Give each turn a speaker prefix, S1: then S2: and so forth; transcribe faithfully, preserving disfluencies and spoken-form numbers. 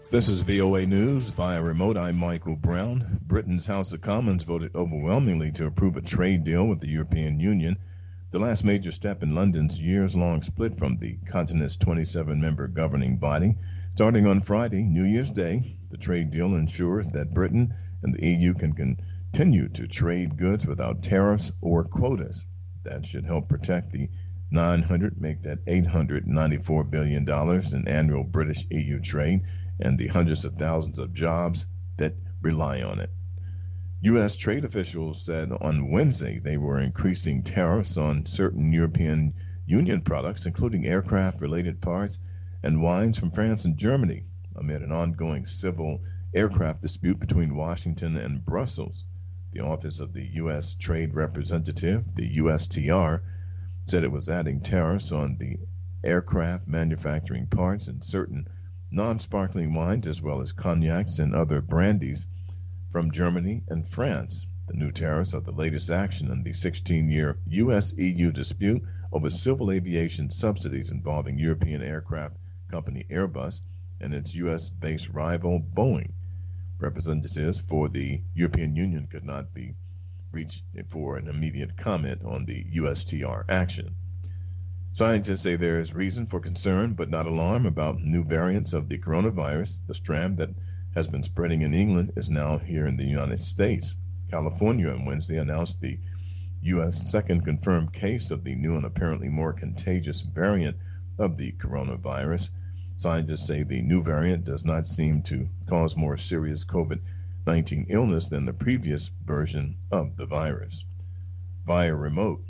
S1: This is V O A News via remote. I'm Michael Brown. Britain's House of Commons voted overwhelmingly to approve a trade deal with the European Union, the last major step in London's years-long split from the continent's twenty-seven member governing body. Starting on Friday, New Year's Day, the trade deal ensures that Britain and the E U can continue to trade goods without tariffs or quotas. That should help protect the nine hundred, make that eight hundred ninety-four billion dollars in annual British E U trade and the hundreds of thousands of jobs that rely on it. U S trade officials said on Wednesday they were increasing tariffs on certain European Union products, including aircraft-related parts and wines from France and Germany, amid an ongoing civil aircraft dispute between Washington and Brussels. The Office of the U S Trade Representative, the U S T R, said it was adding tariffs on the aircraft manufacturing parts and certain non-sparkling wines, as well as cognacs and other brandies from Germany and France. The new tariffs are the latest action in the sixteen-year U S E U dispute over civil aviation subsidies involving European aircraft company Airbus and its U S-based rival Boeing. Representatives for the European Union could not be reached for an immediate comment on the U S T R action. Scientists say there is reason for concern but not alarm about new variants of the coronavirus. The strand that has been spreading in England is now here in the United States. California on Wednesday announced the U S second confirmed case of the new and apparently more contagious variant of the coronavirus. Scientists say the new variant does not seem to cause more serious COVID nineteen illness than the previous version of the virus. Via remote,